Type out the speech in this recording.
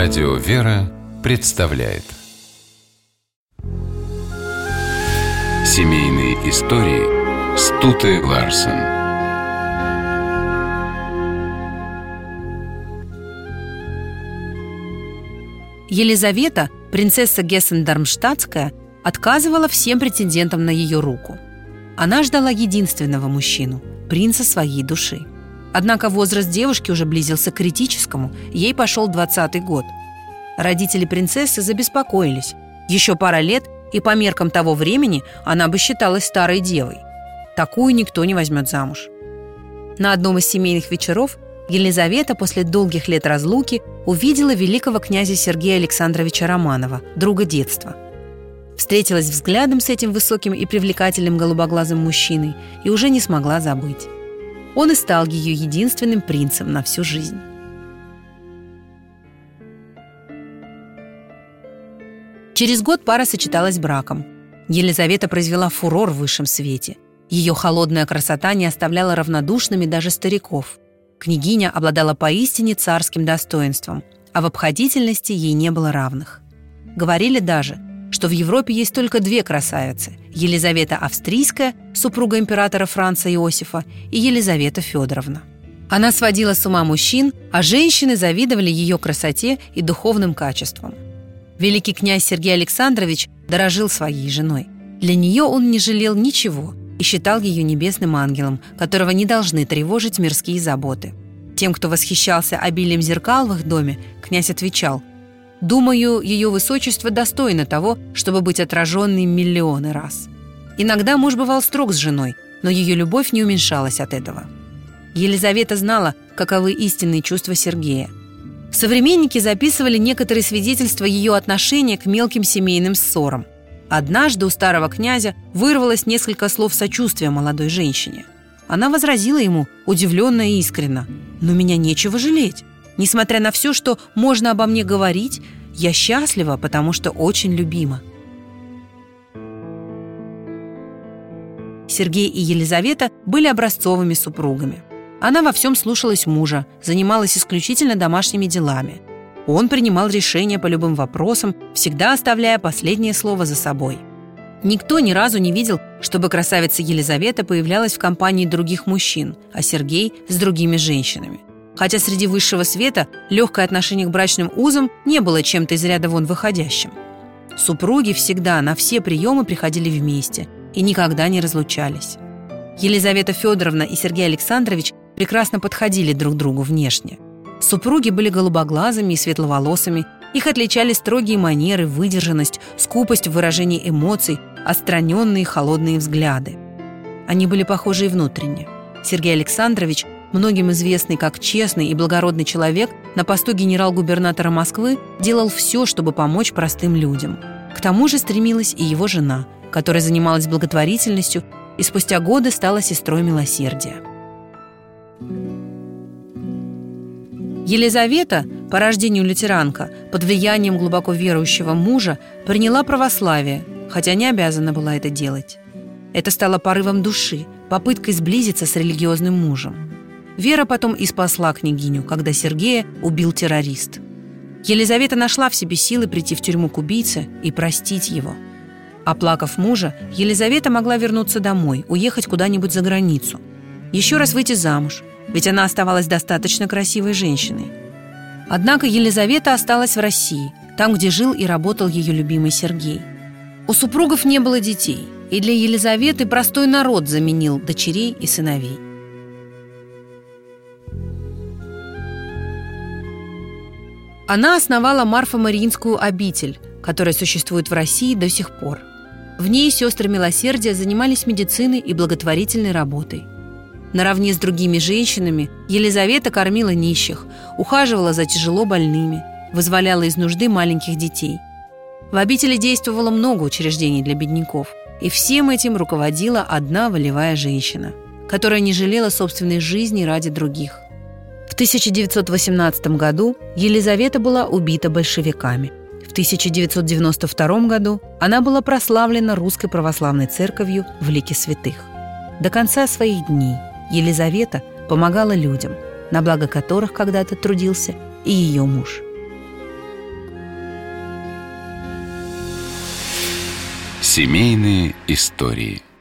Радио «Вера» представляет семейные истории Стуте Ларсен. Елизавета, принцесса Гессен-Дармштадтская, отказывала всем претендентам на ее руку. Она ждала единственного мужчину, принца своей души. Однако возраст девушки уже близился к критическому, ей пошел 20-й год. Родители принцессы забеспокоились. Еще пара лет, и по меркам того времени она бы считалась старой девой. Такую никто не возьмет замуж. На одном из семейных вечеров Елизавета после долгих лет разлуки увидела великого князя Сергея Александровича Романова, друга детства. Встретилась взглядом с этим высоким и привлекательным голубоглазым мужчиной и уже не смогла забыть. Он и стал ее единственным принцем на всю жизнь. Через год пара сочеталась браком. Елизавета произвела фурор в высшем свете. Ее холодная красота не оставляла равнодушными даже стариков. Княгиня обладала поистине царским достоинством, а в обходительности ей не было равных. Говорили даже, что в Европе есть только две красавицы – Елизавета Австрийская, супруга императора Франца Иосифа, и Елизавета Федоровна. Она сводила с ума мужчин, а женщины завидовали ее красоте и духовным качествам. Великий князь Сергей Александрович дорожил своей женой. Для нее он не жалел ничего и считал ее небесным ангелом, которого не должны тревожить мирские заботы. Тем, кто восхищался обилием зеркал в их доме, князь отвечал: «Думаю, ее высочество достойно того, чтобы быть отраженной миллионы раз». Иногда муж бывал строг с женой, но ее любовь не уменьшалась от этого. Елизавета знала, каковы истинные чувства Сергея. Современники записывали некоторые свидетельства ее отношения к мелким семейным ссорам. Однажды у старого князя вырвалось несколько слов сочувствия молодой женщине. Она возразила ему, удивленно и искренно: «Но меня нечего жалеть. Несмотря на все, что можно обо мне говорить, я счастлива, потому что очень любима». Сергей и Елизавета были образцовыми супругами. Она во всем слушалась мужа, занималась исключительно домашними делами. Он принимал решения по любым вопросам, всегда оставляя последнее слово за собой. Никто ни разу не видел, чтобы красавица Елизавета появлялась в компании других мужчин, а Сергей – с другими женщинами. Хотя среди высшего света легкое отношение к брачным узам не было чем-то из ряда вон выходящим. Супруги всегда на все приемы приходили вместе и никогда не разлучались. Елизавета Федоровна и Сергей Александрович прекрасно подходили друг другу внешне. Супруги были голубоглазыми и светловолосыми, их отличали строгие манеры, выдержанность, скупость в выражении эмоций, отстраненные холодные взгляды. Они были похожи и внутренне. Сергей Александрович, многим известный как честный и благородный человек, на посту генерал-губернатора Москвы делал все, чтобы помочь простым людям. К тому же стремилась и его жена, которая занималась благотворительностью и спустя годы стала сестрой милосердия. Елизавета, по рождению лютеранка, под влиянием глубоко верующего мужа, приняла православие, хотя не обязана была это делать. Это стало порывом души, попыткой сблизиться с религиозным мужем. Вера потом и спасла княгиню, когда Сергея убил террорист. Елизавета нашла в себе силы прийти в тюрьму к убийце и простить его. Оплакав мужа, Елизавета могла вернуться домой, уехать куда-нибудь за границу. Еще раз выйти замуж, ведь она оставалась достаточно красивой женщиной. Однако Елизавета осталась в России, там, где жил и работал ее любимый Сергей. У супругов не было детей, и для Елизаветы простой народ заменил дочерей и сыновей. Она основала Марфо-Мариинскую обитель, которая существует в России до сих пор. В ней сестры милосердия занимались медициной и благотворительной работой. Наравне с другими женщинами Елизавета кормила нищих, ухаживала за тяжело больными, вызволяла из нужды маленьких детей. В обители действовало много учреждений для бедняков, и всем этим руководила одна волевая женщина, которая не жалела собственной жизни ради других. В 1918 году Елизавета была убита большевиками. В 1992 году она была прославлена Русской Православной Церковью в лике святых. До конца своих дней Елизавета помогала людям, на благо которых когда-то трудился и ее муж. Семейные истории.